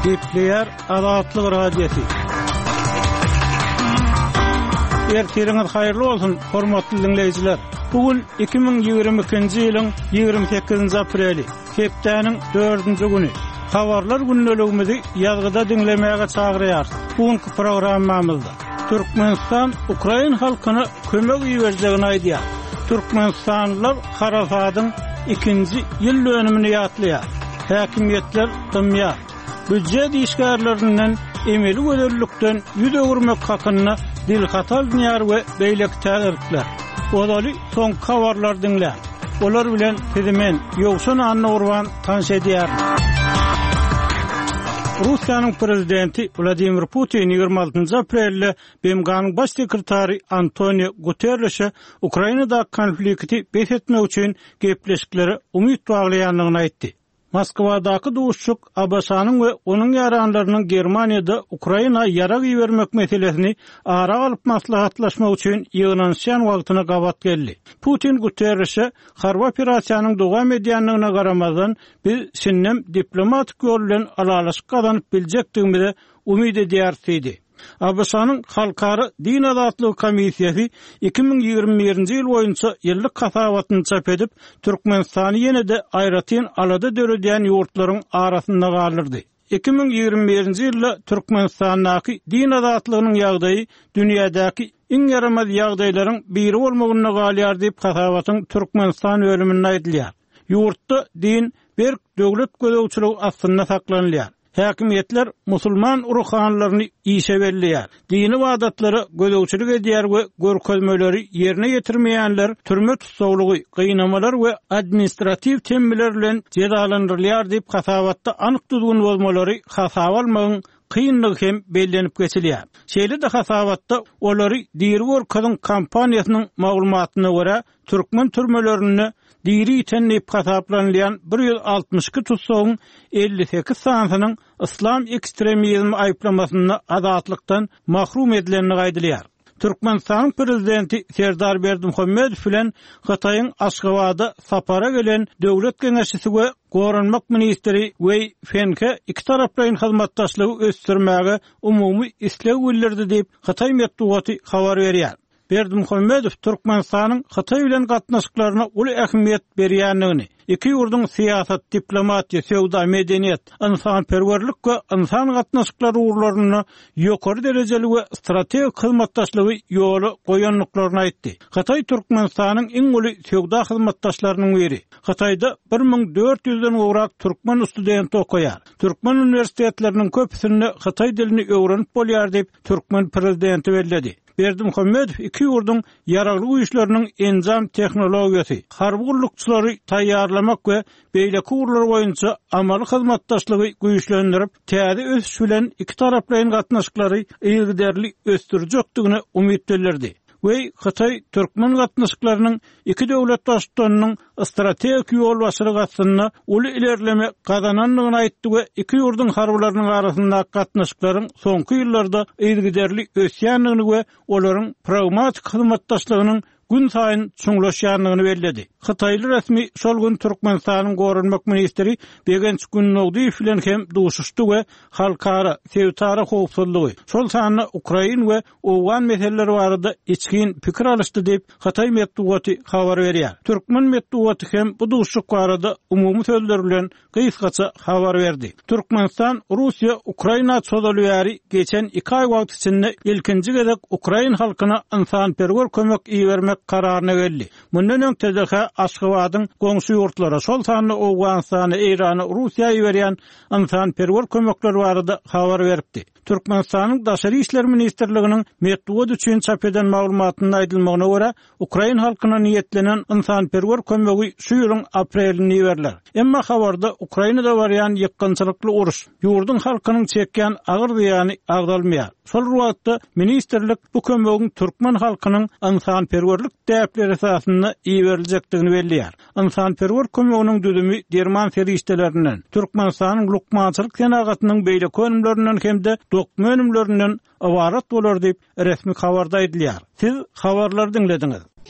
Gepleyer Azatlyk radiosu. Ertiriniz hayırlı olsun, hormatly dinleyijiler. Bugün 2022-nji ýylyň 28-nji apreli, hepdeniň 4-nji güni. Habarlar günneligimizi ýazgyda dinlemäge çagyrýar. Bugünkü programmamyzda Türkmenistan Ukraina halkyna kömek berjegini aýdýar. Türkmenistanlylar Harafadyň 2-nji ýyl dönümini ýatlaýar. Häkimetler dymýar. Büdjet işgärlerinden emeli göderlikden ýüz öwürmek hakyna dilhatal dünýär we beýlek täzirler. Olaly soň habarlar dinlä. Olar bilen tezemen ýogşan anna urban tanş edýär. Russiýanyň prezidenti Vladimir Putin 26 aprelde BMG'nyň baş sekretary Antonio Guterres Ukrainada konflikti beş etmek üçin gepleşikleri umyt baglaýanlygyny aýtdy. Moskwadaky duşçuk Abbasanyň we onuň ýaranlarynyň Germaniýada Ukraina ýarag ýermek meselesini ara alyp maslahatlaşmak üçin ýygnanýan wagtyna gabat geldi. Putin Guterres'e harby operasiýanyň dowam edýänligine garamazdan biz sinnem diplomatik ýol bilen alalyşyk gazanyp biljekdigimizi umyt edýär diýdi. Abbasanyň Halkara Din Azatlygy Komissiýasy 2021-nji ýyl boýunça ýyllyk hasabatyny çap edip, Türkmenistany ýene-de aýratyn alada döredýän ýurtlaryň arasynda galyrdy. 2021-nji ýylda Türkmenistanyň din azatlygynyň ýagdaýy dünýädäki iň ýaramaz ýagdaýlaryň biri bolmagyna galýar diýip hasabatyň Türkmenistan bölüminde aýdylýar. Ýurtda din bir döwlet gödäwçiligi aslynda saklanýar. Häkimetler musulman uruhanlaryny işe belleýär. Dini wadatlary gödäwçilik edýär we görkezmeleri ýerine ýetirmeýänler türme tutsaglygy, gynamalar we administrativ temmeler bilen cezalandyrylýar diýip hasabatda anyk düzgün bolmalary hasaba almagyň kynlygy hem bellenip geçilýär. Şeýle de hasabatda olary diri görkeziň kampaniýasynyň maglumatyna görä türkmen türmelerini diri tennip hasaplanýan 162 tutsagyň 58 sanynyň islam ekstremizmi aýplamasyny azatlykdan mahrum edilenini gaýdylýar. Türkmenistan prezidenti Serdar Berdimuhammedow bilen Hataýyň Aşgabatda sapara gelen döwlet geňeşçisi we Goranmak ministri Wei Fenke iki taraplaryň hyzmatdaşlygy ösdürmäge umumy isleg bildirdi diýip Hataý medeniýeti habar berýär. Berdimuhammedow Türkmenistanyň Hataý bilen gatnaşyklaryna uly ähmiýet berýänligini, iki ýurduň siýasat, diplomatiýa, sowda, medeniýet, insanperwerlik we insan gatnaşyklary urlaryny ýokary derejeli we strategik hyzmatdaşlygy ýoly goýanlyklaryny aýtdy. Hataý Türkmenistanyň iň uly sowda hyzmatdaşlarynyň biri. Hataýda 1400-den gowrak türkmen student okuýar. Türkmen universitetleriniň köpüsinde Hataý dilini öwrenip bolýar diýip türkmen prezidenti belledi. Berdimuhammedow iki ýurduň ýaragly güýçleriniň enzam tehnologiýasy, harby gullukçylary taýýarlamak we beýleki urlar boýunça amaly hyzmatdaşlygy güýçlendirip, täze ösüş bilen iki taraplaryň gatnaşyklary ýygyderli ösdürjekdigine umyt bildirdi. Ve Hataý türkmen gatnaşyklarynyň iki döwlet dostunyň strategik ýol başlygyna uly ilerleme gazananlygyny aýtdy we iki ýurduň harbylarynyň arasynda gatnaşyklaryň soňky ýyllarda ýygyderli ösýänligini we olaryň pragmatik hyzmatdaşlygynyň gün saýyn çuňlaşýanlygyny belledi. Hataýly resmi şol gün Türkmenistanyň Goranmak ministri Begenç Günnogdiýew bilen hem duşuşdy we halkara sewtara howpsuzlygy, şol sany Ukraina we Owgan meseleleri barada içkin pikir alışdy diýip Hataý medeniýeti habar berýär. Türkmen medeniýeti hem bu duşuşyk barada umumy sözler bilen gysgaça habar berdi. Türkmenistan Russiýa Ukraina çözülýäri geçen 2 aý wagt içinde ilkinji gezek Ukraina halkyna insanperwer kömek bermek kararyna geldi. Mundan öň TDH Aşgabatyň goňşy ýurtlara şol sany Owganistany, Irany, Russiýaýa berýän insanperwer kömekler barada habar beripdi. Türkmenistanyň Daşary işler ministrliginiň medeniýet üçin çap eden maglumatyna aýdylmagyna görä, Ukraina halkyna niýetlenen insanperwer kömegi şu ýylyň aprelinde berler. Emma habarda Ukrainada barýan ýykgynçylykly uruş, ýurduň halkynyň çekýän agyr ziýany agdalmaýar. Şol wagtda ministrlik bu kömegiň türkmen halkynyň insanperwerlik täpleri esasynda berilmekdigini belliýär. Insanperwer kömeginiň düzümi derman feriştelerinden, Türkmenistanyň lukmançylyk senagatynyň beýle önümlerinden hemde dokma önümlerinden awarat bolar diýip resmi habarda aýdylýar. Siz habarlary dinlediňiz.